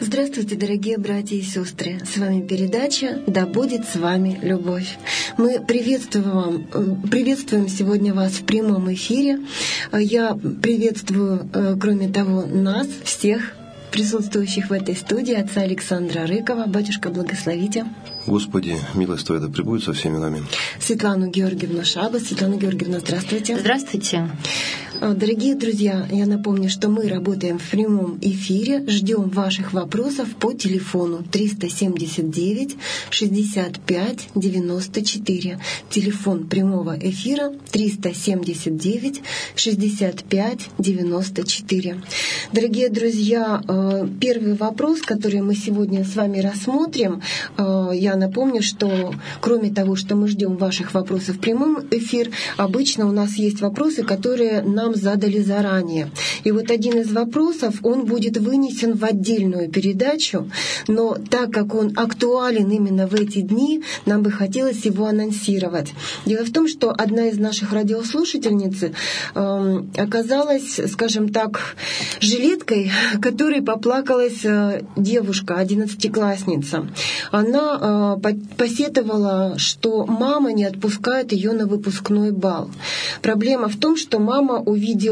Здравствуйте, дорогие братья и сестры! С вами передача «Да будет с вами любовь». Мы приветствуем сегодня вас в прямом эфире. Я приветствую, кроме того, нас всех, присутствующих в этой студии, отца Александра Рыкова. Батюшка, благословите. Господи, милость Твоя да пребудет со всеми нами. Светлану Георгиевну Шабас. Светлана Георгиевна, здравствуйте. Здравствуйте. Дорогие друзья, я напомню, что мы работаем в прямом эфире. Ждем ваших вопросов по телефону 379 65 94. Телефон прямого эфира 379 65 94. Дорогие друзья, первый вопрос, который мы сегодня с вами рассмотрим, я напомню, что кроме того, что мы ждем ваших вопросов в прямом эфир, обычно у нас есть вопросы, которые нам задали заранее. И вот один из вопросов, он будет вынесен в отдельную передачу, но так как он актуален именно в эти дни, нам бы хотелось его анонсировать. Дело в том, что одна из наших радиослушательниц оказалась, скажем так, жилеткой, которой поплакалась девушка, 11-классница. Она посетовала, что мама не отпускает ее на выпускной бал. Проблема в том, что мама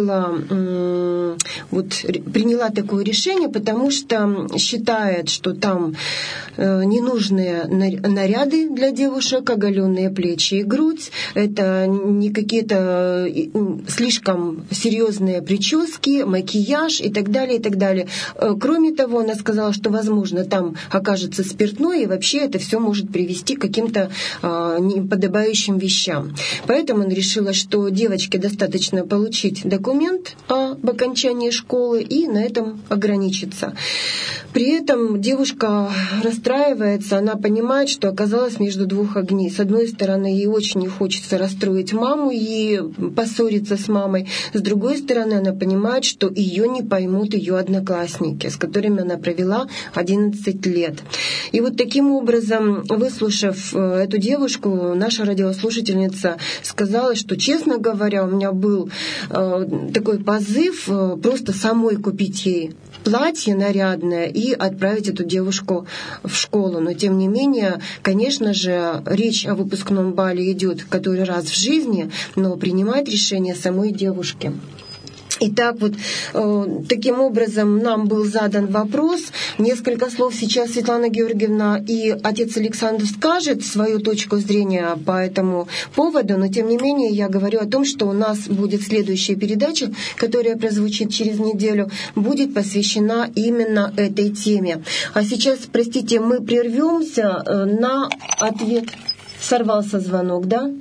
приняла такое решение, потому что считает, что там ненужные наряды для девушек, оголенные плечи и грудь, это не какие-то слишком серьезные прически, макияж и так далее, и так далее. Кроме того, она сказала, что, возможно, там окажется спиртное, и вообще это все может привести к каким-то неподобающим вещам. Поэтому она решила, что девочке достаточно получить документ об окончании школы и на этом ограничиться. При этом девушка расстраивается, она понимает, что оказалась между двух огней. С одной стороны, ей очень не хочется расстроить маму и поссориться с мамой. С другой стороны, она понимает, что ее не поймут ее одноклассники, с которыми она провела 11 лет. И вот таким образом, выслушав эту девушку, наша радиослушательница сказала, что, честно говоря, у меня был такой позыв просто самой купить ей платье нарядное и отправить эту девушку в школу. Но тем не менее, конечно же, речь о выпускном бале идет который раз в жизни, но принимает решение самой девушки. Итак, таким образом нам был задан вопрос. Несколько слов сейчас Светлана Георгиевна и отец Александр скажет свою точку зрения по этому поводу, но тем не менее я говорю о том, что у нас будет следующая передача, которая прозвучит через неделю, будет посвящена именно этой теме. А сейчас, простите, мы прервемся на ответ. Сорвался звонок, да?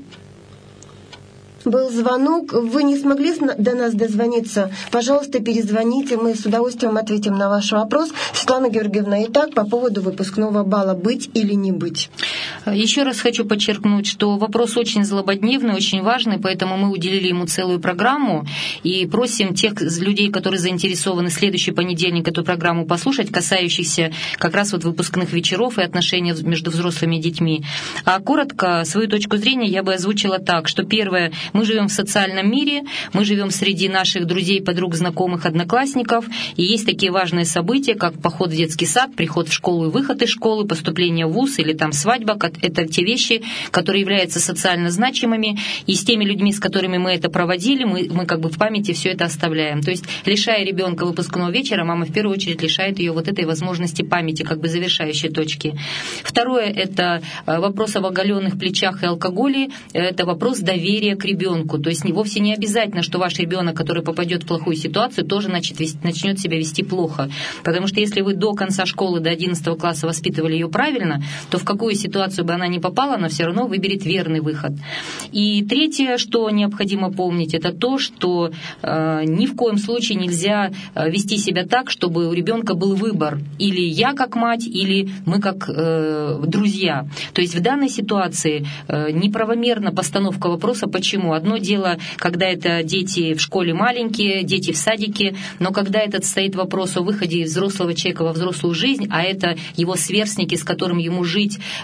Был звонок, вы не смогли до нас дозвониться, пожалуйста, перезвоните, мы с удовольствием ответим на ваш вопрос. Светлана Георгиевна, итак, по поводу выпускного бала, быть или не быть? Еще раз хочу подчеркнуть, что вопрос очень злободневный, очень важный, поэтому мы уделили ему целую программу и просим тех людей, которые заинтересованы, следующий понедельник эту программу послушать, касающихся как раз выпускных вечеров и отношений между взрослыми и детьми. А коротко свою точку зрения я бы озвучила так, что первое, мы живем в социальном мире, мы живем среди наших друзей, подруг, знакомых, одноклассников, и есть такие важные события, как поход в детский сад, приход в школу и выход из школы, поступление в вуз или там свадьба. Это те вещи, которые являются социально значимыми, и с теми людьми, с которыми мы это проводили, мы как бы в памяти все это оставляем. То есть, лишая ребенка выпускного вечера, мама в первую очередь лишает ее этой возможности памяти, как бы завершающей точки. Второе — это вопрос об оголенных плечах и алкоголе, это вопрос доверия к ребенку. То есть вовсе не обязательно, что ваш ребенок, который попадет в плохую ситуацию, тоже начнет себя вести плохо. Потому что если вы до конца школы, до 11 класса воспитывали ее правильно, то в какую ситуацию бы она ни попала, она все равно выберет верный выход. И третье, что необходимо помнить, это то, что ни в коем случае нельзя вести себя так, чтобы у ребенка был выбор. Или я как мать, или мы как друзья. То есть в данной ситуации неправомерна постановка вопроса «почему?». Одно дело, когда это дети в школе маленькие, дети в садике, но когда этот стоит вопрос о выходе взрослого человека во взрослую жизнь, а это его сверстники, с которым ему жить, с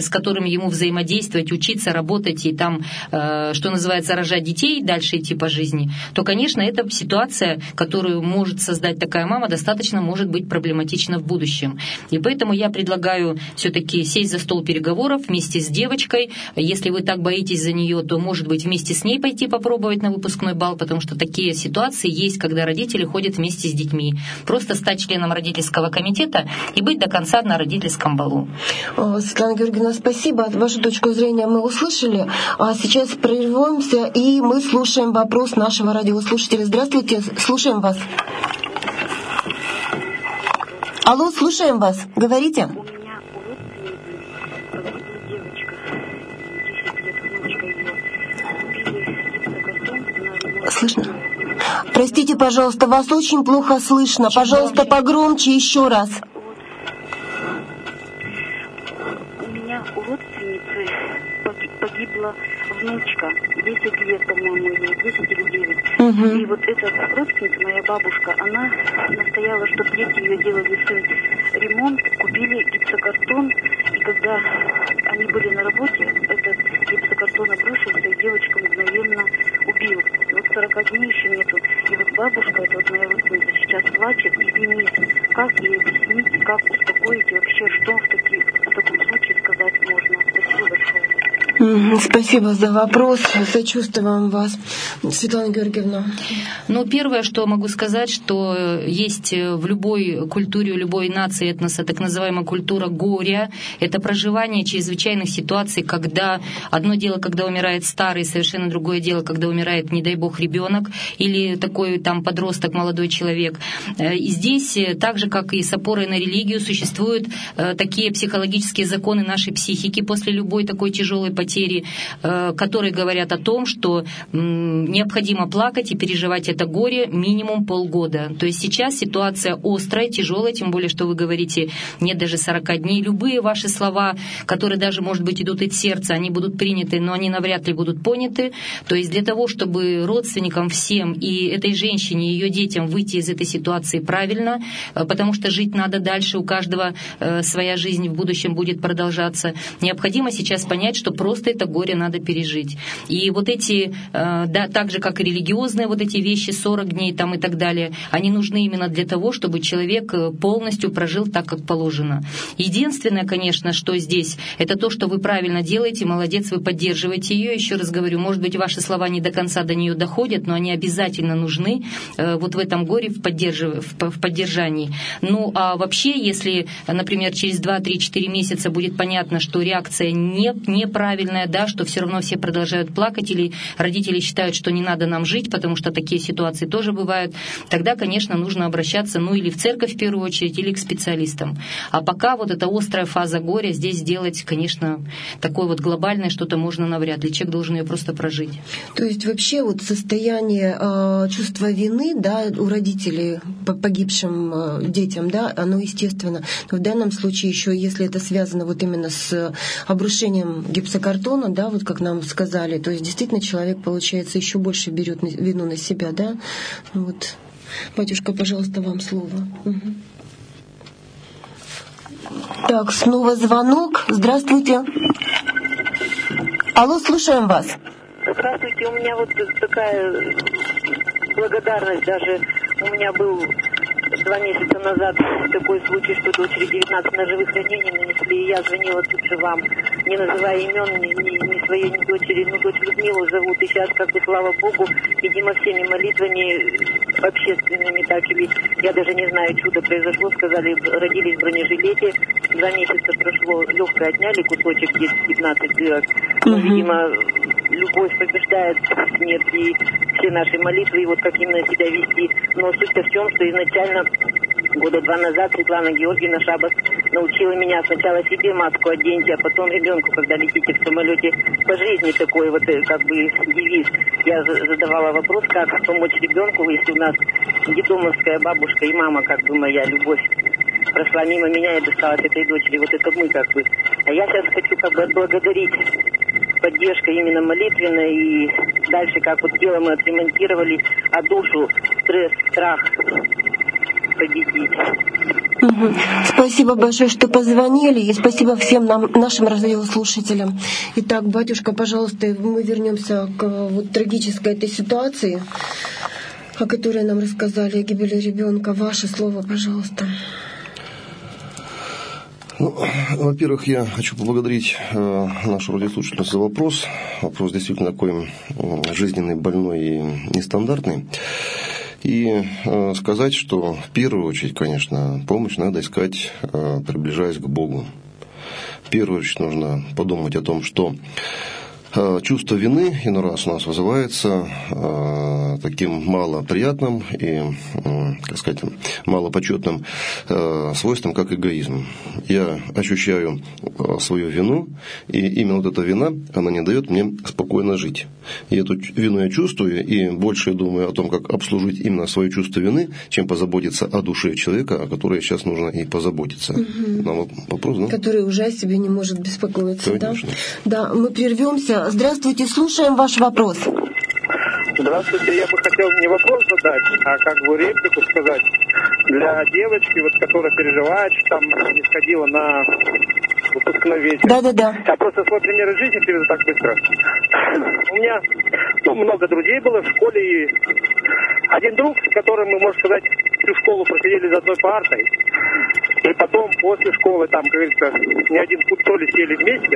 с которыми ему взаимодействовать, учиться, работать и там, что называется, рожать детей и дальше идти по жизни, то, конечно, эта ситуация, которую может создать такая мама, достаточно может быть проблематична в будущем. И поэтому я предлагаю все-таки сесть за стол переговоров вместе с девочкой. Если вы так боитесь за нее, то, может быть, вместе с ней пойти попробовать на выпускной бал, потому что такие ситуации есть, когда родители ходят вместе с детьми. Просто стать членом родительского комитета и быть до конца на родительском балу. Светлана Георгиевна, спасибо. Вашу точку зрения мы услышали. А сейчас прервемся, и мы слушаем вопрос нашего радиослушателя. Здравствуйте, слушаем вас. Алло, слушаем вас. Говорите. У меня у родственницы девочка, 10 лет, внучка ее, купили гипсокартон на ремонт. Слышно? Простите, пожалуйста, вас очень плохо слышно. Пожалуйста, погромче еще раз. У меня у родственницы погибла внучка, 10 лет, по-моему, ей, 10 или 9. И вот эта родственница, моя бабушка, она настояла, чтобы дети ее делали ремонт, купили гипсокартон, и когда они были на работе, этот гипсокартон обрушился, и девочка мгновенно убил. И вот 40 дней еще нету. И вот бабушка, это вот моя родственница, сейчас плачет и винит. Как ей объяснить, как успокоить, и вообще, что в таком случае сказать можно? Спасибо большое. Спасибо за вопрос. Сочувствуем вас, Светлана Георгиевна. Ну, первое, что могу сказать, что есть в любой культуре, у любой нации, этноса, так называемая культура горя. Это проживание чрезвычайных ситуаций, когда одно дело, когда умирает старый, совершенно другое дело, когда умирает, не дай бог, ребенок или такой там подросток, молодой человек. И здесь, так же, как и с опорой на религию, существуют такие психологические законы нашей психики после любой такой тяжелой потери, которые говорят о том, что необходимо плакать и переживать это горе минимум полгода. То есть сейчас ситуация острая, тяжелая, тем более, что вы говорите, нет даже 40 дней. Любые ваши слова, которые даже, может быть, идут из сердца, они будут приняты, но они навряд ли будут поняты. То есть для того, чтобы родственникам всем и этой женщине, и ее детям выйти из этой ситуации правильно, потому что жить надо дальше, у каждого своя жизнь в будущем будет продолжаться, необходимо сейчас понять, что просто это горе надо пережить. И вот эти, да, так же, как и религиозные вот эти вещи, 40 дней там и так далее, они нужны именно для того, чтобы человек полностью прожил так, как положено. Единственное, конечно, что здесь, это то, что вы правильно делаете, молодец, вы поддерживаете ее. Еще раз говорю, может быть, ваши слова не до конца до нее доходят, но они обязательно нужны вот в этом горе, в поддержании. Ну, а вообще, если, например, через 2-3-4 месяца будет понятно, что реакция неправильная, да, что все равно все продолжают плакать, или родители считают, что не надо нам жить, потому что такие ситуации тоже бывают, тогда, конечно, нужно обращаться, ну, или в церковь в первую очередь, или к специалистам. А пока вот эта острая фаза горя, здесь сделать, конечно, такое вот глобальное что-то можно навряд ли. Человек должен ее просто прожить. То есть вообще вот состояние чувства вины, да, у родителей погибшим детям, да, оно естественно. Но в данном случае еще, если это связано вот именно с обрушением гипсокартона, да, вот как нам сказали, то есть действительно человек, получается, еще больше берет вину на себя, да. Вот. Батюшка, пожалуйста, вам слово. Угу. Так, снова звонок. Здравствуйте. Алло, слушаем вас. Здравствуйте, у меня вот такая благодарность даже. У меня был 2 месяца назад такой случай, что дочери 19 ножевых ранений нанесли, и я звонила тут же вам, не называя имен ни своей, ни дочери, ну, дочь Людмилу зовут, и сейчас, как бы, слава Богу, видимо, всеми молитвами общественными, так, или, я даже не знаю, чудо произошло, сказали, родились в бронежилете, 2 месяца прошло, легкое отняли, кусочек есть 15 дырок, но, видимо, любовь побеждает смерть, и все наши молитвы, и вот как именно себя вести. Но суть-то в чем, что изначально 2 года назад Светлана Георгиевна Шабас научила меня сначала себе маску оденьте, а потом ребенку, когда летите в самолете, по жизни такой вот как бы девиз. Я задавала вопрос, как помочь ребенку, если у нас детдомовская бабушка и мама, как бы моя любовь прошла мимо меня и досталась этой дочери. Вот это мы как бы. А я сейчас хочу как бы отблагодарить поддержка именно молитвенная, и дальше как вот тело мы отремонтировали, а душу, стресс, страх победить. Спасибо большое, что позвонили, и спасибо всем нашим радиослушателям. Итак, батюшка, пожалуйста, мы вернемся к трагической этой ситуации, о которой нам рассказали, о гибели ребенка. Ваше слово, пожалуйста. Во-первых, я хочу поблагодарить нашу радиослушательницу за вопрос. Вопрос действительно такой жизненный, больной и нестандартный. И сказать, что в первую очередь, конечно, помощь надо искать, приближаясь к Богу. В первую очередь нужно подумать о том, что чувство вины иной раз у нас вызывается таким малоприятным и, как сказать, малопочетным свойством, как эгоизм. Я ощущаю свою вину, и именно вот эта вина, она не дает мне спокойно жить. И эту вину я чувствую, и больше я думаю о том, как обслужить именно свое чувство вины, чем позаботиться о душе человека, о которой сейчас нужно и позаботиться. Нам вопрос, да? Который уже о себе не может беспокоиться, конечно. Да? Да, мы прервемся. Здравствуйте, слушаем ваш вопрос. Здравствуйте, я бы хотел не вопрос задать, а как бы реплику сказать. Для девочки, которая переживает, что там не сходила на выпускной вечер. Да. Я просто свой пример из жизни приведу так быстро. У меня много друзей было в школе, и один друг, с которым мы, можно сказать, всю школу просидели за одной партой. И потом, после школы, там, как говорится, не один путь то ли сели вместе.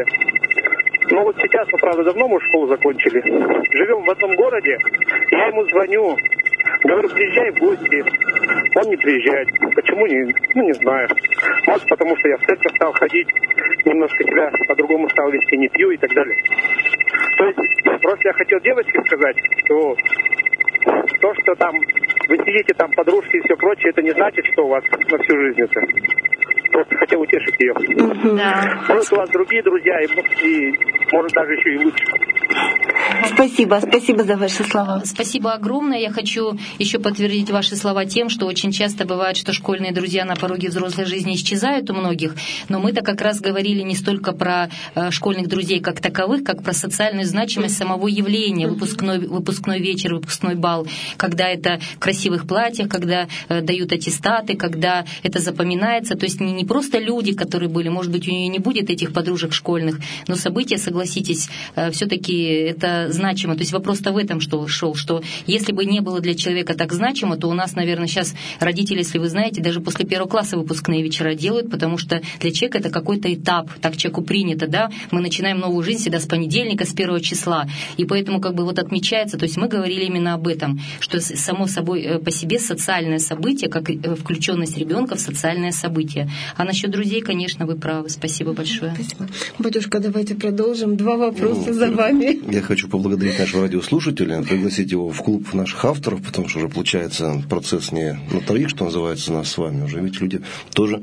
Но вот сейчас, правда, давно мы школу закончили. Живем в одном городе. Я ему звоню. Говорю, приезжай в гости. Он не приезжает. Почему? Не знаю. Может, потому что я в церковь стал ходить. Немножко себя по-другому стал вести, не пью и так далее. То есть, просто я хотел девочке сказать, что то, что там вы сидите, там подружки и все прочее, это не значит, что у вас на всю жизнь это. Просто хотел утешить ее. Да. Может, у вас другие друзья, и может даже еще и лучше. Спасибо за ваши слова. Спасибо огромное. Я хочу еще подтвердить ваши слова тем, что очень часто бывает, что школьные друзья на пороге взрослой жизни исчезают у многих, но мы-то как раз говорили не столько про школьных друзей как таковых, как про социальную значимость самого явления, выпускной вечер, выпускной бал, когда это в красивых платьях, когда дают аттестаты, когда это запоминается, то есть не просто люди, которые были, может быть, у нее не будет этих подружек школьных, но события, согласитесь, все-таки это значимо. То есть вопрос-то в этом шел, что если бы не было для человека так значимо, то у нас, наверное, сейчас родители, если вы знаете, даже после первого класса выпускные вечера делают, потому что для человека это какой-то этап, так человеку принято, да, мы начинаем новую жизнь всегда с понедельника, с 1 числа, и поэтому отмечается, то есть мы говорили именно об этом, что само собой по себе социальное событие, как включенность ребенка в социальное событие. А насчет друзей, конечно, вы правы. Спасибо большое. Спасибо. Батюшка, давайте продолжим. 2 вопроса за вами. Я хочу поблагодарить нашего радиослушателя, пригласить его в клуб наших авторов, потому что уже получается процесс не на троих, что называется, нас с вами уже, ведь люди тоже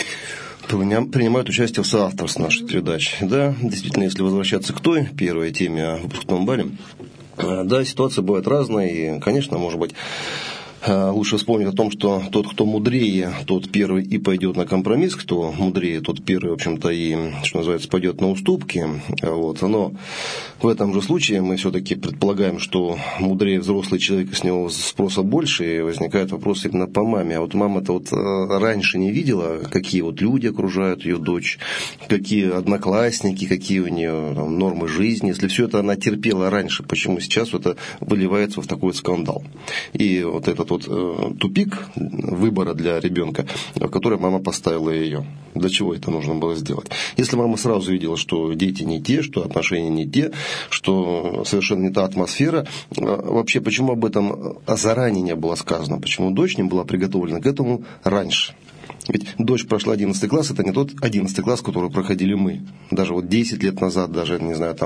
принимают участие в соавторстве нашей передачи. Да, действительно, если возвращаться к той первой теме о выпускном бале, да, ситуация бывает разная, и, конечно, может быть, лучше вспомнить о том, что тот, кто мудрее, тот первый и пойдет на компромисс, кто мудрее, тот первый, в общем-то, и, что называется, пойдет на уступки. Но в этом же случае мы все-таки предполагаем, что мудрее взрослый человек, с него спроса больше, и возникает вопрос именно по маме. А вот мама-то раньше не видела, какие люди окружают ее дочь, какие одноклассники, какие у нее нормы жизни. Если все это она терпела раньше, почему сейчас это выливается в такой скандал? И этот тупик выбора для ребенка, в который мама поставила ее. Для чего это нужно было сделать? Если мама сразу видела, что дети не те, что отношения не те, что совершенно не та атмосфера, вообще почему об этом заранее не было сказано? Почему дочь не была приготовлена к этому раньше? Ведь дочь прошла 11 класс, это не тот 11 класс, который проходили мы. Даже 10 лет назад, даже, не знаю,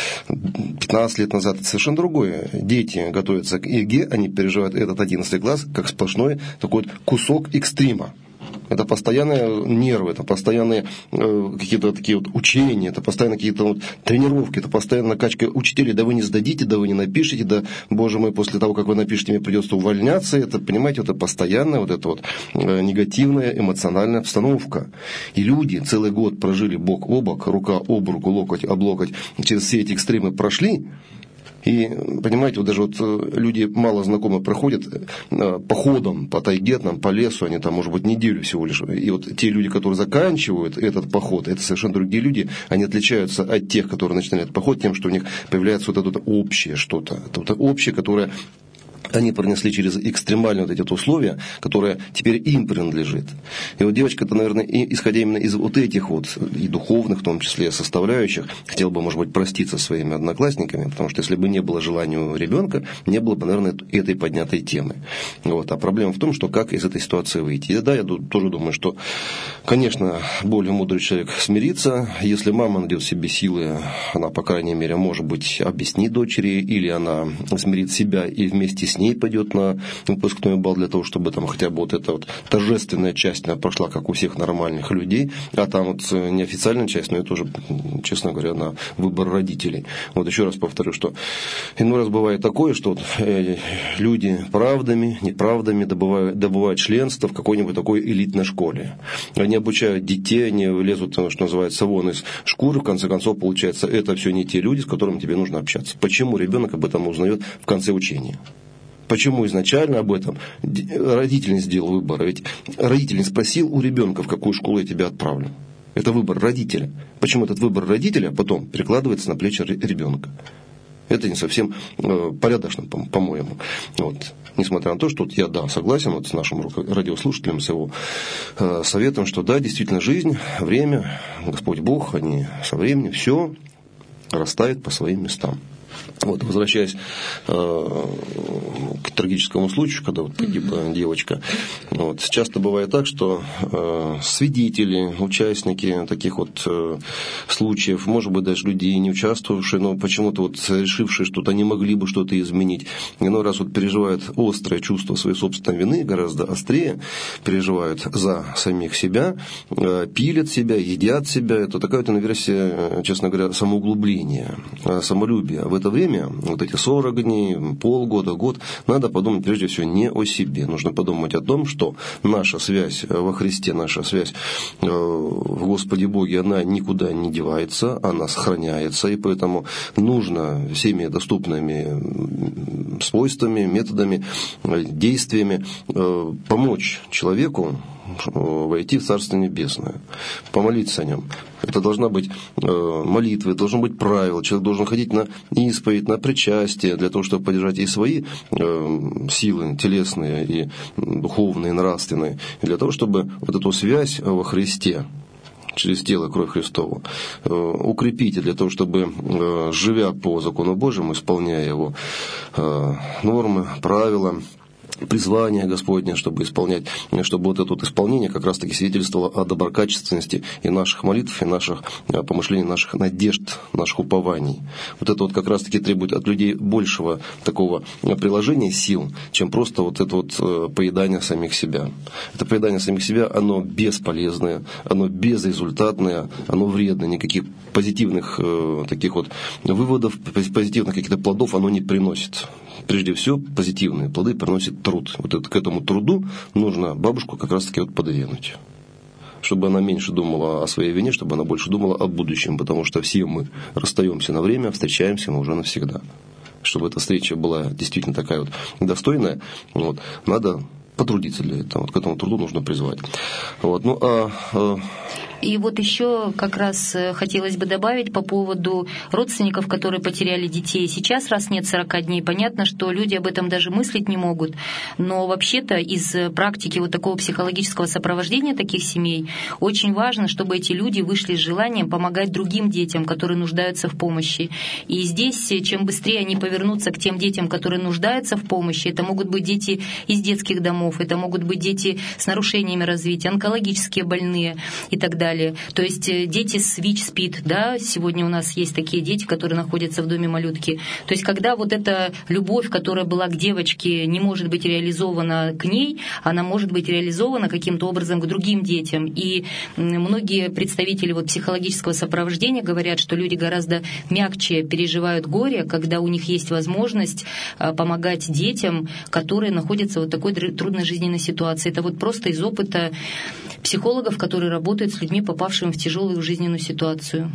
15 лет назад, это совершенно другое. Дети готовятся к ЕГЭ, они переживают этот 11 класс как сплошной такой кусок экстрима. Это постоянные нервы, это постоянные какие-то такие учения, это постоянно какие-то тренировки, это постоянная накачка учителей. Да вы не сдадите, да вы не напишите, да, боже мой, после того, как вы напишете, мне придется увольняться. Это, понимаете, это постоянная негативная эмоциональная обстановка. И люди целый год прожили бок о бок, рука об руку, локоть об локоть, через все эти экстремы прошли. И, понимаете, вот даже вот люди мало знакомые проходят походом по тайге, там, по лесу, они там, может быть, неделю всего лишь. И вот те люди, которые заканчивают этот поход, это совершенно другие люди, они отличаются от тех, которые начинают поход, тем, что у них появляется вот это вот общее что-то. Это вот общее, которое они пронесли через экстремальные вот эти вот условия, которые теперь им принадлежит. И вот девочка-то, наверное, исходя именно из вот этих вот, и духовных в том числе, составляющих, хотела бы, может быть, проститься со своими одноклассниками, потому что если бы не было желания у ребенка, не было бы, наверное, этой поднятой темы. Вот. А проблема в том, что как из этой ситуации выйти. И да, я тоже думаю, что, конечно, более мудрый человек смирится. Если мама найдет в себе силы, она, по крайней мере, может быть, объяснит дочери, или она смирит себя и вместе с ней пойдет на выпускной бал для того, чтобы там хотя бы вот эта вот торжественная часть прошла, как у всех нормальных людей, а там вот неофициальная часть, но это уже, честно говоря, на выбор родителей. Вот еще раз повторю, что иной раз бывает такое, что люди правдами, неправдами добывают членство в какой-нибудь такой элитной школе. Они обучают детей, они лезут, что называется, вон из шкуры, в конце концов, получается, это все не те люди, с которыми тебе нужно общаться. Почему ребенок об этом узнает в конце учения? Почему изначально об этом родитель не сделал выбор? Ведь родитель не спросил у ребенка, в какую школу я тебя отправлю. Это выбор родителя. Почему этот выбор родителя потом перекладывается на плечи ребенка? Это не совсем порядочно, по-моему. Вот. Несмотря на то, что я, согласен вот с нашим радиослушателем, с его советом, что да, действительно, жизнь, время, Господь Бог, они со временем все расставят по своим местам. Вот, возвращаясь к трагическому случаю, когда вот погибла девочка, вот, часто бывает так, что свидетели, участники таких вот случаев, может быть, даже люди не участвовавшие, но почему-то вот решившие что-то, не могли бы что-то изменить, иной раз вот переживают острое чувство своей собственной вины, гораздо острее переживают за самих себя, пилят себя, едят себя. Это такая вот инверсия, честно говоря, самоуглубления, самолюбия. В это время, вот эти 40 дней, полгода, год, надо подумать прежде всего не о себе. Нужно подумать о том, что наша связь во Христе, наша связь в Господе Боге, она никуда не девается, она сохраняется, и поэтому нужно всеми доступными свойствами, методами, действиями помочь человеку войти в Царство Небесное, помолиться о нем. Это должна быть молитва, это должно быть правило. Человек должен ходить на исповедь, на причастие, для того, чтобы поддержать и свои силы телесные, и духовные, и нравственные, и для того, чтобы вот эту связь во Христе, через тело и кровь Христову, укрепить, для того, чтобы, живя по закону Божьему, исполняя его нормы, правила, призвание Господне, чтобы исполнять, чтобы вот это вот исполнение как раз-таки свидетельствовало о доброкачественности и наших молитв, и наших помышлений, наших надежд, наших упований. Вот это вот как раз-таки требует от людей большего такого приложения сил, чем просто вот это вот поедание самих себя. Это поедание самих себя, оно бесполезное, оно безрезультатное, оно вредное, никаких позитивных таких вот выводов, позитивных каких-то плодов оно не приносит. Прежде всего, позитивные плоды приносит труд. Вот это, к этому труду нужно бабушку как раз-таки вот подвинуть. Чтобы она меньше думала о своей вине, чтобы она больше думала о будущем. Потому что все мы расстаемся на время, встречаемся мы уже навсегда. Чтобы эта встреча была действительно такая вот достойная, вот, надо потрудиться для этого. Вот к этому труду нужно призвать. Вот, И вот еще как раз хотелось бы добавить по поводу родственников, которые потеряли детей. Сейчас, раз нет 40 дней, понятно, что люди об этом даже мыслить не могут. Но вообще-то из практики вот такого психологического сопровождения таких семей очень важно, чтобы эти люди вышли с желанием помогать другим детям, которые нуждаются в помощи. И здесь, чем быстрее они повернутся к тем детям, которые нуждаются в помощи, это могут быть дети из детских домов, это могут быть дети с нарушениями развития, онкологические больные и так далее. То есть дети с ВИЧ-СПИД, да, сегодня у нас есть такие дети, которые находятся в доме малютки. То есть когда вот эта любовь, которая была к девочке, не может быть реализована к ней, она может быть реализована каким-то образом к другим детям. И многие представители вот психологического сопровождения говорят, что люди гораздо мягче переживают горе, когда у них есть возможность помогать детям, которые находятся в такой трудной жизненной ситуации. Это вот просто из опыта психологов, которые работают с людьми, попавшими в тяжелую жизненную ситуацию.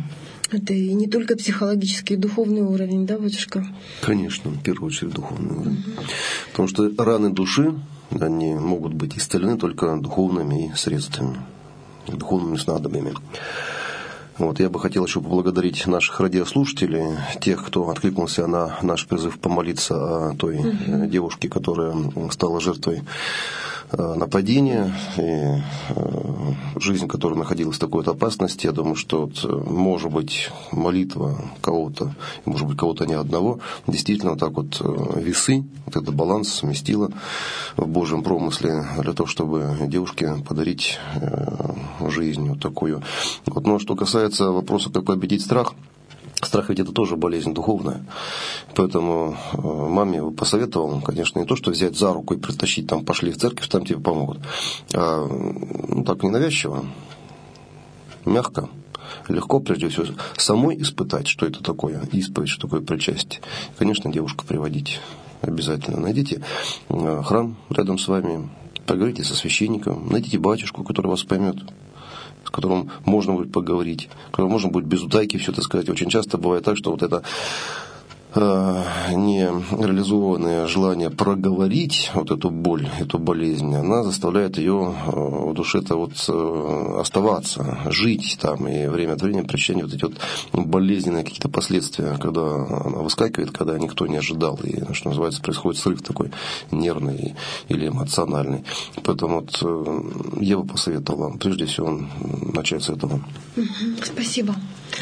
Это и не только психологический, и духовный уровень, да, батюшка? Конечно, в первую очередь духовный уровень. Потому что раны души, они могут быть исцелены только духовными средствами, духовными снадобьями. Вот, я бы хотел еще поблагодарить наших радиослушателей, тех, кто откликнулся на наш призыв помолиться о той девушке, которая стала жертвой нападения, и жизнь, которая находилась в такой опасности. Я думаю, что может быть молитва кого-то, может быть кого-то не одного, действительно так вот весы, вот этот баланс сместила в Божьем промысле для того, чтобы девушке подарить жизнь вот такую. Вот. Но что касается вопроса, как победить страх, страх ведь это тоже болезнь духовная. Поэтому маме посоветовал, конечно, не то, что взять за руку и притащить, там, пошли в церковь, там тебе помогут, а так ненавязчиво, мягко, легко, прежде всего, самой испытать, что это такое, исповедь, что такое причастие. Конечно, девушку приводить обязательно. Найдите храм рядом с вами, поговорите со священником, найдите батюшку, который вас поймет, с которым можно будет поговорить, с которым можно будет без утайки все это сказать. Очень часто бывает так, что вот это нереализованное желание проговорить вот эту боль, эту болезнь, она заставляет ее в душе-то вот оставаться, жить там, и время от времени причиняет вот эти вот болезненные какие-то последствия, когда она выскакивает, когда никто не ожидал, и, что называется, происходит срыв такой нервный или эмоциональный. Поэтому вот я бы посоветовал вам, прежде всего, начать с этого. Спасибо.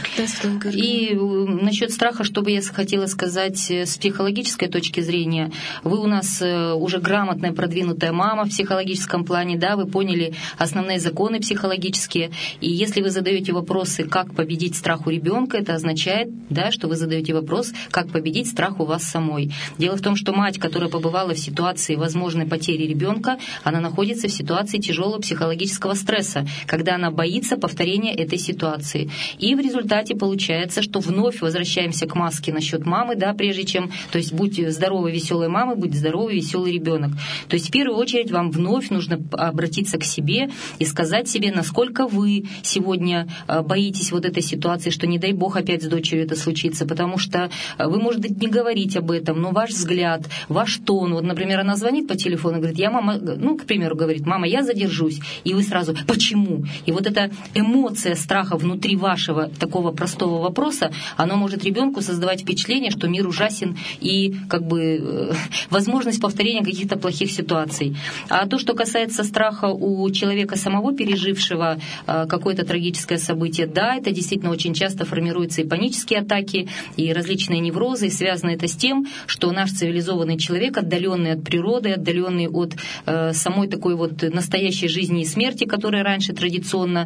И насчет страха, что бы я хотела сказать с психологической точки зрения, вы у нас уже грамотная, продвинутая мама в психологическом плане, да, вы поняли основные законы психологические, и если вы задаете вопросы, как победить страх у ребенка, это означает, да, что вы задаете вопрос, как победить страх у вас самой. Дело в том, что мать, которая побывала в ситуации возможной потери ребенка, она находится в ситуации тяжелого психологического стресса, когда она боится повторения этой ситуации. И в результате получается, что вновь возвращаемся к маске насчет мамы, да, прежде чем, то есть будь здоровой, веселой мамой, будь здоровый, веселый ребенок. То есть в первую очередь вам вновь нужно обратиться к себе и сказать себе, насколько вы сегодня боитесь вот этой ситуации, что не дай бог опять с дочерью это случится, потому что вы, может быть, не говорить об этом, но ваш взгляд, ваш тон, вот, например, она звонит по телефону и говорит, я, мама, ну, к примеру, говорит, мама, я задержусь, и вы сразу, почему? И вот эта эмоция страха внутри вашего такого простого вопроса, оно может ребенку создавать впечатление, что мир ужасен и как бы возможность повторения каких-то плохих ситуаций. А то, что касается страха у человека самого, пережившего какое-то трагическое событие, да, это действительно очень часто формируются и панические атаки, и различные неврозы, и связано это с тем, что наш цивилизованный человек, отдаленный от природы, отдаленный от самой такой вот настоящей жизни и смерти, которая раньше традиционно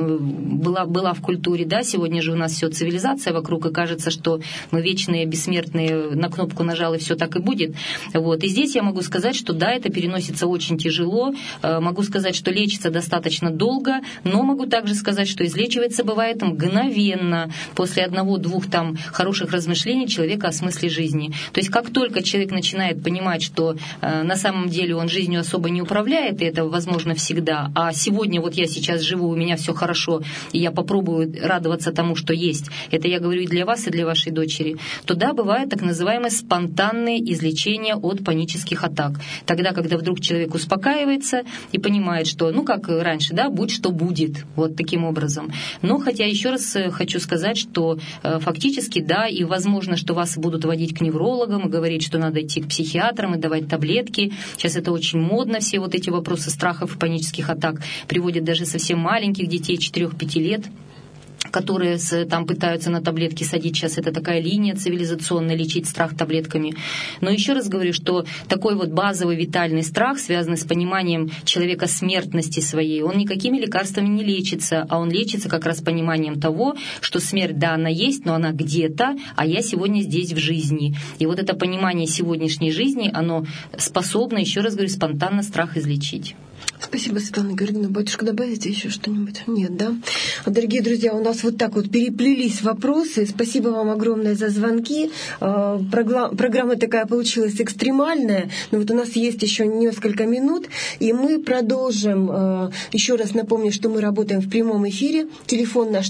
была в культуре, да, сегодня же у нас все цивилизация вокруг, и кажется, что мы вечные, бессмертные, на кнопку нажал, и все так и будет. Вот. И здесь я могу сказать, что да, это переносится очень тяжело, могу сказать, что лечится достаточно долго, но могу также сказать, что излечивается бывает мгновенно, после 1-2 там хороших размышлений человека о смысле жизни. То есть как только человек начинает понимать, что на самом деле он жизнью особо не управляет, и это возможно всегда, а сегодня вот я сейчас живу, у меня все хорошо, и я попробую радоваться тому, что есть, это я говорю и для вас, и для вашей дочери, то да, бывает так называемое спонтанное излечение от панических атак. Тогда, когда вдруг человек успокаивается и понимает, что, ну, как раньше, да, будь что будет, вот таким образом. Но хотя еще раз хочу сказать, что фактически, да, и возможно, что вас будут водить к неврологам и говорить, что надо идти к психиатрам и давать таблетки. Сейчас это очень модно, все вот эти вопросы страхов и панических атак приводят даже совсем маленьких детей, 4-5 лет, которые там пытаются на таблетки садить. Сейчас это такая линия цивилизационная, лечить страх таблетками. Но еще раз говорю, что такой вот базовый витальный страх, связанный с пониманием человека смертности своей, он никакими лекарствами не лечится, а он лечится как раз пониманием того, что смерть, да, она есть, но она где-то, а я сегодня здесь в жизни. И вот это понимание сегодняшней жизни, оно способно, еще раз говорю, спонтанно страх излечить. Спасибо, Светлана Георгиевна. Батюшка, добавите еще что-нибудь? Нет, да? Дорогие друзья, у нас вот так вот переплелись вопросы. Спасибо вам огромное за звонки. Программа такая получилась экстремальная, но вот у нас есть еще несколько минут, и мы продолжим. Еще раз напомню, что мы работаем в прямом эфире. Телефон наш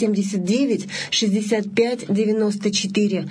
379-65-94.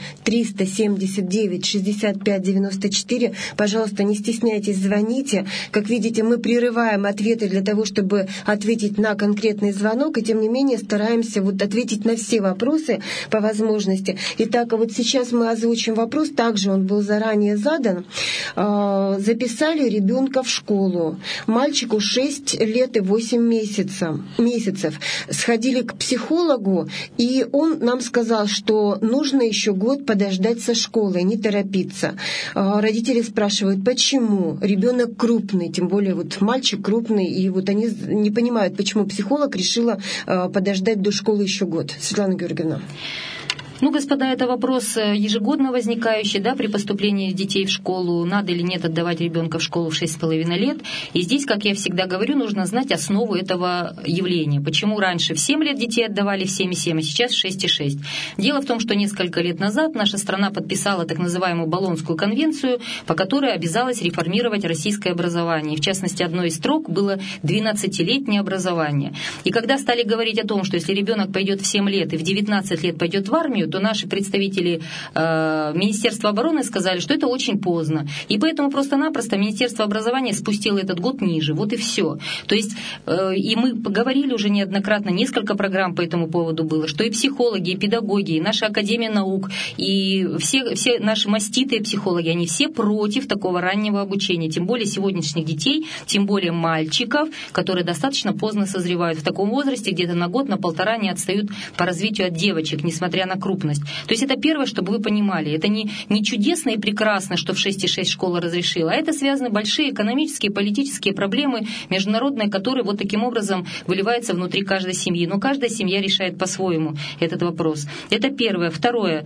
379-65-94. Пожалуйста, не стесняйтесь, звоните. Как видите, мы прерываем ответы для того, чтобы ответить на конкретный звонок, и тем не менее стараемся вот ответить на все вопросы по возможности. Итак, вот сейчас мы озвучим вопрос, также он был заранее задан. Записали ребенка в школу. Мальчику 6 лет и 8 месяцев. Сходили к психологу, и он нам сказал, что нужно еще год подождать со школой, не торопиться. Родители спрашивают, почему? Ребенок крупный, тем более вот мальчик крупный, и вот они не понимают, почему психолог решила подождать до школы еще год. Светлана Георгиевна. Ну, господа, это вопрос ежегодно возникающий, да, при поступлении детей в школу, надо или нет отдавать ребенка в школу в 6,5 лет. И здесь, как я всегда говорю, нужно знать основу этого явления. Почему раньше в 7 лет детей отдавали в 7,7, а сейчас в 6,6. Дело в том, что несколько лет назад наша страна подписала так называемую Болонскую конвенцию, по которой обязалась реформировать российское образование. И, в частности, одной из строк было 12-летнее образование. И когда стали говорить о том, что если ребенок пойдет в 7 лет и в 19 лет пойдет в армию, то наши представители Министерства обороны сказали, что это очень поздно. И поэтому просто-напросто Министерство образования спустило этот год ниже. Вот и все. То есть, и мы поговорили уже неоднократно, несколько программ по этому поводу было, что и психологи, и педагоги, и наша Академия наук, и все наши маститые психологи, они все против такого раннего обучения. Тем более сегодняшних детей, тем более мальчиков, которые достаточно поздно созревают. В таком возрасте где-то на год, на полтора не отстают по развитию от девочек, несмотря на крупность. То есть это первое, чтобы вы понимали. Это не чудесно и прекрасно, что в 6,6 школа разрешила, а это связаны большие экономические, политические проблемы международные, которые вот таким образом выливаются внутри каждой семьи. Но каждая семья решает по-своему этот вопрос. Это первое. Второе,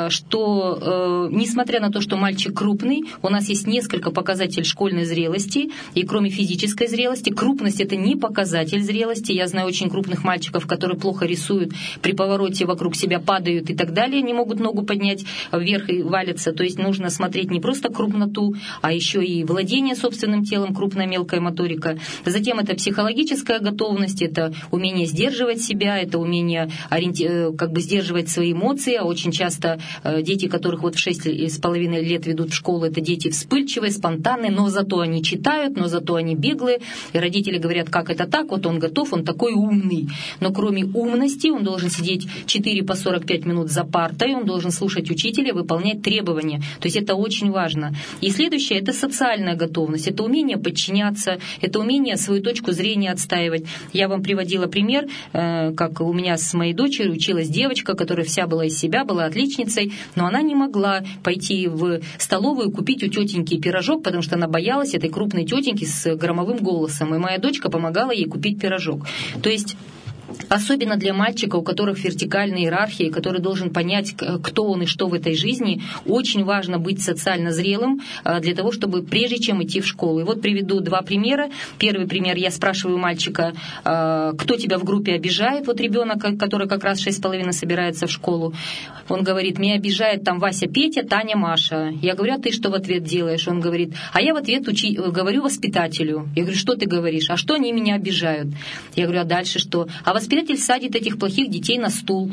что несмотря на то, что мальчик крупный, у нас есть несколько показателей школьной зрелости, и кроме физической зрелости, крупность — это не показатель зрелости. Я знаю очень крупных мальчиков, которые плохо рисуют, при повороте вокруг себя падают и так далее, не могут ногу поднять вверх и валятся. То есть нужно смотреть не просто крупноту, а еще и владение собственным телом, крупная мелкая моторика. Затем это психологическая готовность, это умение сдерживать себя, это умение сдерживать свои эмоции. А очень часто дети, которых вот в 6,5 лет ведут в школу, это дети вспыльчивые, спонтанные, но зато они читают, но зато они беглые. И родители говорят, как это так, вот он готов, он такой умный. Но кроме умности он должен сидеть 4 по 45 минут за партой, он должен слушать учителя, выполнять требования. То есть это очень важно. И следующее — это социальная готовность, это умение подчиняться, это умение свою точку зрения отстаивать. Я вам приводила пример, как у меня с моей дочерью училась девочка, которая вся была из себя, была отличницей, но она не могла пойти в столовую купить у тетеньки пирожок, потому что она боялась этой крупной тетеньки с громовым голосом. И моя дочка помогала ей купить пирожок. То есть особенно для мальчика, у которых вертикальная иерархия, который должен понять, кто он и что в этой жизни, очень важно быть социально зрелым для того, чтобы прежде чем идти в школу. И вот приведу 2 примера. Первый пример: я спрашиваю мальчика, кто тебя в группе обижает, вот ребенок, который как раз 6,5 собирается в школу. Он говорит, меня обижает там Вася, Петя, Таня, Маша. Я говорю, а ты что в ответ делаешь? Он говорит, а я в ответ говорю воспитателю. Я говорю, что ты говоришь? А что они меня обижают? Я говорю, а дальше что? А воспитатель садит этих плохих детей на стул.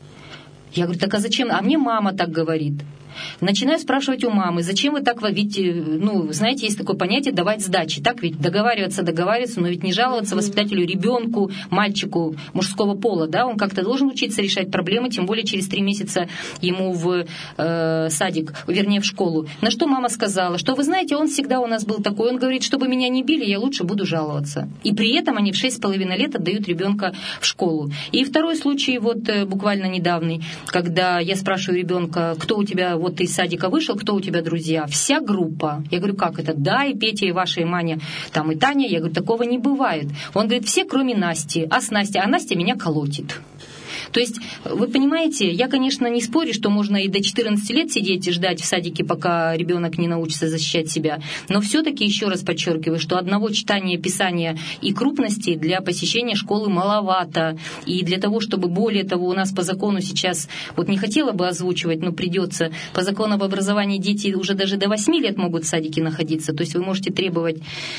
Я говорю, так а зачем? А мне мама так говорит. Начинаю спрашивать у мамы, зачем вы так, ведь, знаете, есть такое понятие давать сдачи, так ведь договариваться, но ведь не жаловаться воспитателю, ребенку, мальчику мужского пола, да, он как-то должен учиться решать проблемы, тем более через 3 месяца ему в садик, вернее в школу. На что мама сказала, что вы знаете, он всегда у нас был такой, он говорит, чтобы меня не били, я лучше буду жаловаться. И при этом они в 6,5 лет отдают ребенка в школу. И второй случай, вот буквально недавний, когда я спрашиваю ребенка, кто у тебя, вот ты из садика вышел, кто у тебя друзья? Вся группа. Я говорю, как это? Да, и Петя, и Ваша, и Маня, там и Таня. Я говорю, такого не бывает. Он говорит, все, кроме Насти. А с Настей? А Настя меня колотит. То есть, вы понимаете, я, конечно, не спорю, что можно и до 14 лет сидеть и ждать в садике, пока ребенок не научится защищать себя. Но все-таки, еще раз подчеркиваю, что одного читания, писания и крупности для посещения школы маловато. И для того, чтобы, более того, у нас по закону сейчас, вот не хотела бы озвучивать, но придется, по закону об образовании дети уже даже до 8 лет могут в садике находиться. То есть вы можете требовать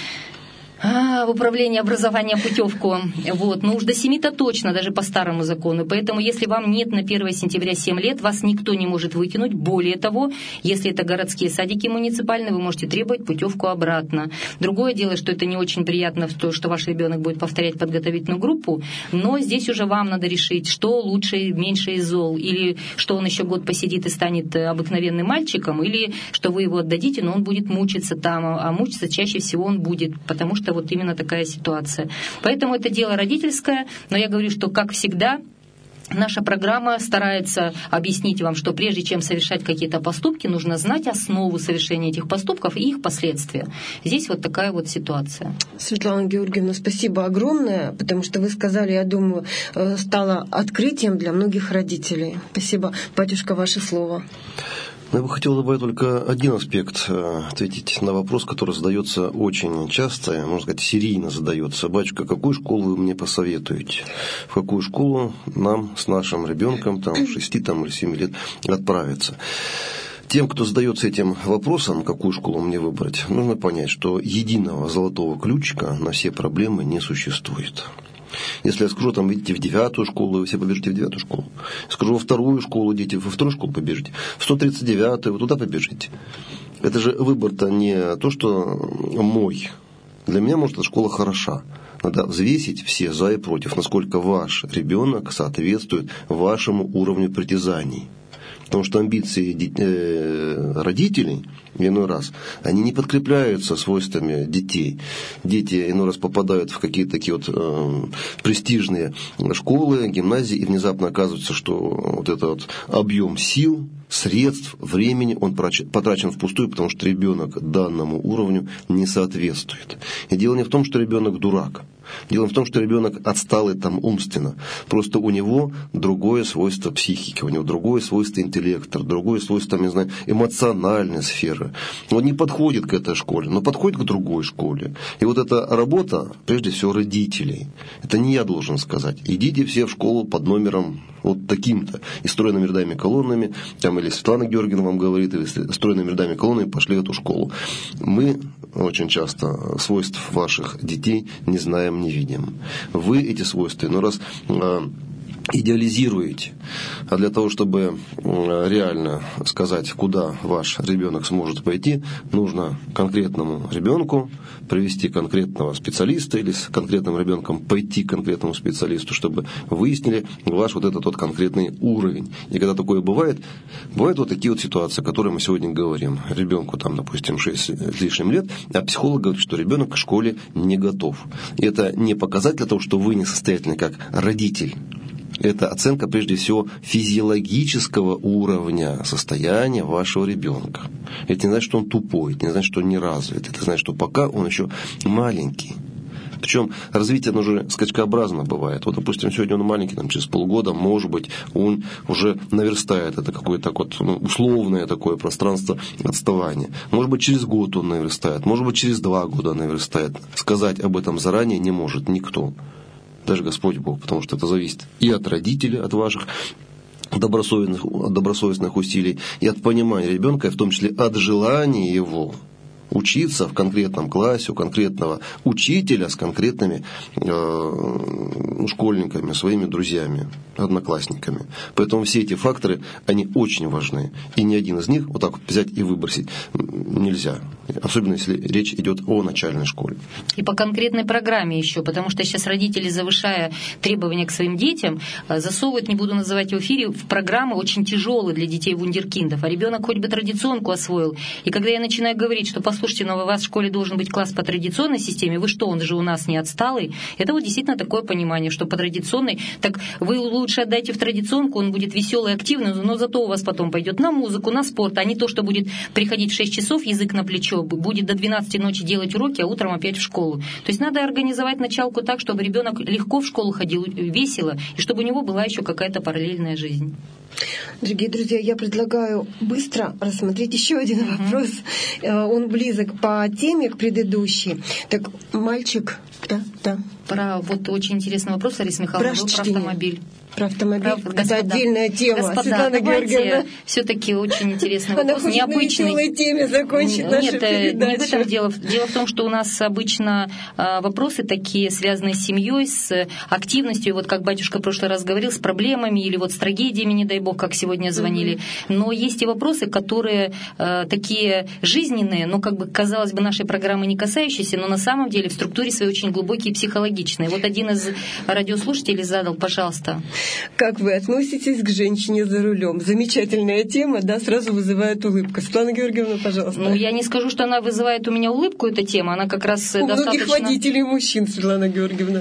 в управлении образования путевку. Вот. Но уж до 7-то точно, даже по старому закону. Поэтому, если вам нет на 1 сентября 7 лет, вас никто не может выкинуть. Более того, если это городские садики муниципальные, вы можете требовать путевку обратно. Другое дело, что это не очень приятно, что ваш ребенок будет повторять подготовительную группу, но здесь уже вам надо решить, что лучше, меньше из зол. Или что он еще год посидит и станет обыкновенным мальчиком, или что вы его отдадите, но он будет мучиться там. А мучиться чаще всего он будет, потому что вот именно такая ситуация. Поэтому это дело родительское, но я говорю, что, как всегда, наша программа старается объяснить вам, что прежде чем совершать какие-то поступки, нужно знать основу совершения этих поступков и их последствия. Здесь вот такая вот ситуация. Светлана Георгиевна, спасибо огромное, потому что вы сказали, я думаю, стало открытием для многих родителей. Спасибо. Батюшка, ваше слово. Я бы хотел добавить только один аспект, ответить на вопрос, который задается очень часто, можно сказать, серийно задается. Батюшка, какую школу вы мне посоветуете? В какую школу нам с нашим ребенком, 6 или 7 лет, отправиться? Тем, кто задается этим вопросом, какую школу мне выбрать, нужно понять, что единого золотого ключика на все проблемы не существует. Если я скажу, идите в 9-ю школу, вы все побежите в 9-ю школу. Скажу, во 2-ю школу, идите во 2-ю школу побежите. В 139-ю, вы туда побежите. Это же выбор-то не то, что мой. Для меня, может, эта школа хороша. Надо взвесить все за и против, насколько ваш ребенок соответствует вашему уровню притязаний. Потому что амбиции родителей иной раз, они не подкрепляются свойствами детей. Дети иной раз попадают в какие-то такие вот престижные школы, гимназии, и внезапно оказывается, что вот этот вот объем сил, средств, времени, он потрачен впустую, потому что ребенок данному уровню не соответствует. И дело не в том, что ребенок дурак. Дело в том, что ребенок отсталый умственно. Просто у него другое свойство психики, у него другое свойство интеллекта, другое свойство, не знаю, эмоциональной сферы. Он не подходит к этой школе, но подходит к другой школе. И вот эта работа, прежде всего, родителей. Это не я должен сказать. Идите все в школу под номером вот таким-то. И стройными рядами колоннами, или Светлана Георгиевна вам говорит, или стройными рядами колоннами пошли в эту школу. Мы очень часто свойств ваших детей не знаем, не видим. Вы эти свойства, раз идеализируете. А для того, чтобы реально сказать, куда ваш ребенок сможет пойти, нужно конкретному ребенку привести конкретного специалиста или с конкретным ребенком пойти к конкретному специалисту, чтобы выяснили ваш вот этот вот конкретный уровень. И когда такое бывает вот такие вот ситуации, о которых мы сегодня говорим. Ребенку допустим, 6 с лишним лет, а психолог говорит, что ребенок к школе не готов. И это не показатель того, что вы несостоятельны как родитель. Это оценка, прежде всего, физиологического уровня состояния вашего ребенка. Это не значит, что он тупой, это не значит, что он не развит. Это значит, что пока он еще маленький. Причем развитие, оно же скачкообразно бывает. Вот, допустим, сегодня он маленький, через полгода, может быть, он уже наверстает. Это какое-то условное такое пространство отставания. Может быть, через год он наверстает, может быть, через 2 года он наверстает. Сказать об этом заранее не может никто. Даже Господь Бог, потому что это зависит и от родителей, от ваших добросовестных усилий, и от понимания ребенка, и в том числе от желания его учиться в конкретном классе, у конкретного учителя с конкретными школьниками, своими друзьями, одноклассниками. Поэтому все эти факторы, они очень важны. И ни один из них вот так вот взять и выбросить нельзя. Особенно, если речь идет о начальной школе. И по конкретной программе еще, потому что сейчас родители, завышая требования к своим детям, засовывают, не буду называть в эфире, в программы очень тяжелые для детей вундеркиндов. А ребенок хоть бы традиционку освоил. И когда я начинаю говорить, что послушайте, но у вас в школе должен быть класс по традиционной системе, вы что, он же у нас не отсталый? Это вот действительно такое понимание, что по традиционной, так вы лучше отдайте в традиционку, он будет веселый, активный, но зато у вас потом пойдет на музыку, на спорт, а не то, что будет приходить в 6 часов, язык на плечо, что, будет до 12 ночи делать уроки, а утром опять в школу. То есть надо организовать началку так, чтобы ребенок легко в школу ходил, весело, и чтобы у него была еще какая-то параллельная жизнь. Дорогие друзья, я предлагаю быстро рассмотреть еще один вопрос. Он близок по теме к предыдущей. Так, мальчик, да. Про вот очень интересный вопрос, Лариса Михайловна, про автомобиль. Про автомобиль. Это отдельная тема. Господа, Светлана Георгиевна. Все-таки очень интересный вопрос. Она необычный. На веселой теме закончить нашу передачу. Не в этом дело. Дело в том, что у нас обычно вопросы такие, связанные с семьей, с активностью, вот как батюшка в прошлый раз говорил, с проблемами или вот с трагедиями, не дай бог, как сегодня звонили. Но есть и вопросы, которые такие жизненные, но как бы, казалось бы, нашей программы не касающиеся, но на самом деле в структуре своей очень глубокие и психологичные. Вот один из радиослушателей задал, пожалуйста. Как вы относитесь к женщине за рулем? Замечательная тема, да, сразу вызывает улыбку. Светлана Георгиевна, пожалуйста. Ну, я не скажу, что она вызывает у меня улыбку, эта тема. Она как раз у достаточно... многих водителей мужчин, Светлана Георгиевна.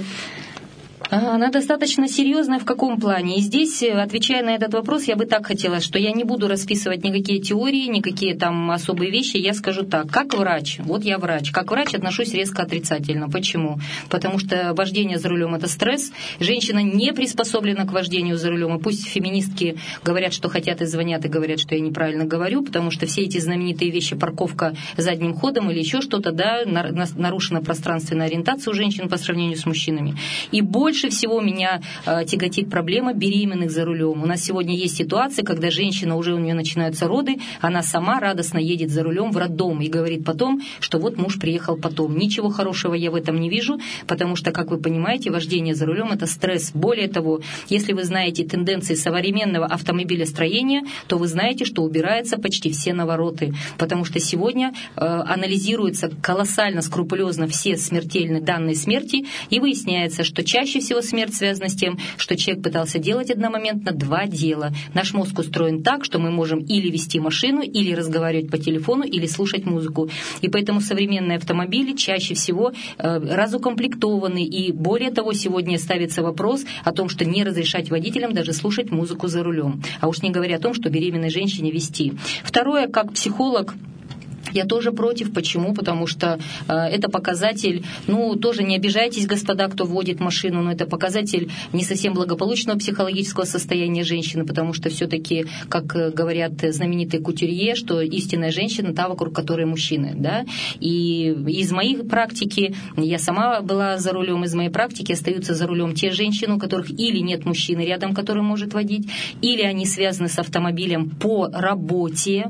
Она достаточно серьезная в каком плане? И здесь, отвечая на этот вопрос, я бы так хотела, что я не буду расписывать никакие теории, никакие там особые вещи. Я скажу так, как врач, вот я врач, как врач отношусь резко отрицательно. Почему? Потому что вождение за рулем – это стресс. Женщина не приспособлена к вождению за рулем. И пусть феминистки говорят, что хотят, и звонят, и говорят, что я неправильно говорю, потому что все эти знаменитые вещи, парковка задним ходом или еще что-то, да, нарушена пространственная ориентация у женщин по сравнению с мужчинами. И больше всего меня тяготит проблема беременных за рулем. У нас сегодня есть ситуация, когда женщина, уже у нее начинаются роды, она сама радостно едет за рулем в роддом и говорит потом, что вот муж приехал потом. Ничего хорошего я в этом не вижу, потому что, как вы понимаете, вождение за рулем – это стресс. Более того, если вы знаете тенденции современного автомобилестроения, то вы знаете, что убираются почти все навороты, потому что сегодня анализируются колоссально, скрупулезно все смертельные данные смерти, и выясняется, что чаще всего смерть связана с тем, что человек пытался делать одномоментно два дела. Наш мозг устроен так, что мы можем или вести машину, или разговаривать по телефону, или слушать музыку. И поэтому современные автомобили чаще всего разукомплектованы. И более того, сегодня ставится вопрос о том, что не разрешать водителям даже слушать музыку за рулем. А уж не говоря о том, что беременной женщине вести. Второе, как психолог, я тоже против. Почему? Потому что это показатель, тоже не обижайтесь, господа, кто водит машину, но это показатель не совсем благополучного психологического состояния женщины, потому что все-таки, как говорят знаменитые кутюрье, что истинная женщина та, вокруг которой мужчины. Да? И из моей практики, я сама была за рулем, из моей практики остаются за рулем те женщины, у которых или нет мужчины рядом, который может водить, или они связаны с автомобилем по работе,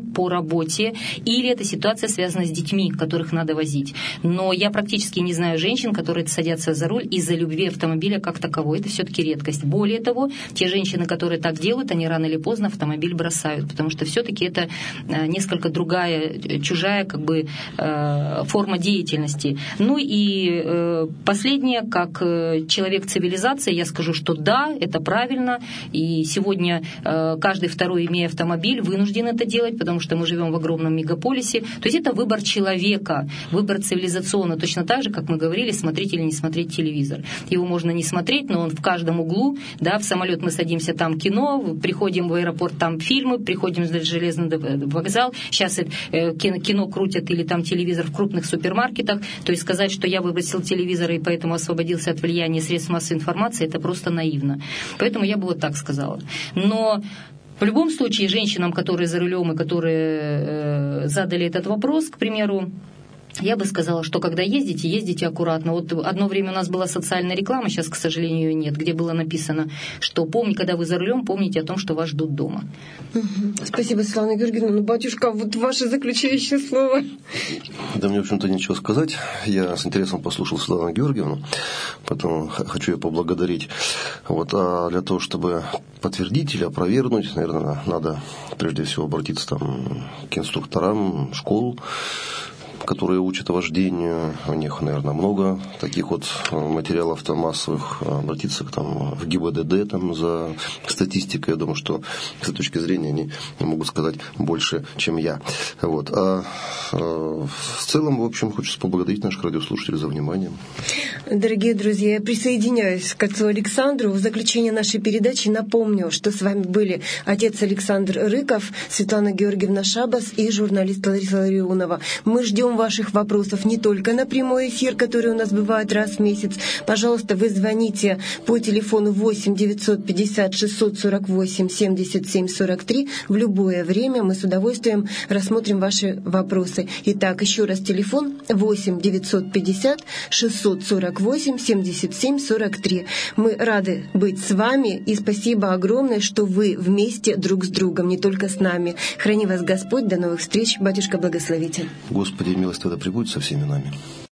или это ситуация связана с детьми, которых надо возить. Но я практически не знаю женщин, которые садятся за руль из-за любви автомобиля как таковой. Это все-таки редкость. Более того, те женщины, которые так делают, они рано или поздно автомобиль бросают, потому что все-таки это несколько другая, чужая форма деятельности. И последнее, как человек цивилизации, я скажу, что да, это правильно, и сегодня каждый второй, имея автомобиль, вынужден это делать, потому что мы живем в огромном мегаполисе. То есть это выбор человека, выбор цивилизационный, точно так же, как мы говорили, смотреть или не смотреть телевизор. Его можно не смотреть, но он в каждом углу, да, в самолет мы садимся, там кино, приходим в аэропорт, там фильмы, приходим в железный вокзал, сейчас кино крутят или там телевизор в крупных супермаркетах, то есть сказать, что я выбросил телевизор и поэтому освободился от влияния средств массовой информации, это просто наивно. Поэтому я бы вот так сказала. Но в любом случае, женщинам, которые за рулем и которые задали этот вопрос, к примеру, я бы сказала, что когда ездите аккуратно. Вот одно время у нас была социальная реклама, сейчас, к сожалению, ее нет, где было написано, что когда вы за рулем, помните о том, что вас ждут дома. Спасибо, Светлана Георгиевна. Батюшка, вот ваше заключающее слово. Да мне, в общем-то, нечего сказать. Я с интересом послушал Светлану Георгиевну, потом хочу ее поблагодарить. А для того, чтобы подтвердить или опровергнуть, наверное, надо прежде всего обратиться к инструкторам школ, которые учат вождению. У них, наверное, много таких материалов массовых. Обратиться в ГИБДД за статистикой. Я думаю, что с этой точки зрения они могут сказать больше, чем я. А в целом, в общем, хочется поблагодарить наших радиослушателей за внимание. Дорогие друзья, я присоединяюсь к отцу Александру. В заключение нашей передачи напомню, что с вами были отец Александр Рыков, Светлана Георгиевна Шабас и журналист Лариса Ларионова. Мы ждем ждем ваших вопросов не только на прямой эфир, который у нас бывает раз в месяц. Пожалуйста, вы звоните по телефону 8 950 648 77 43 в любое время. Мы с удовольствием рассмотрим ваши вопросы. Итак, еще раз телефон 8 950 648 77 43. Мы рады быть с вами, и спасибо огромное, что вы вместе друг с другом, не только с нами. Храни вас Господь, до новых встреч. Батюшка, благословите. Господи, милость Твоя пребудет со всеми нами.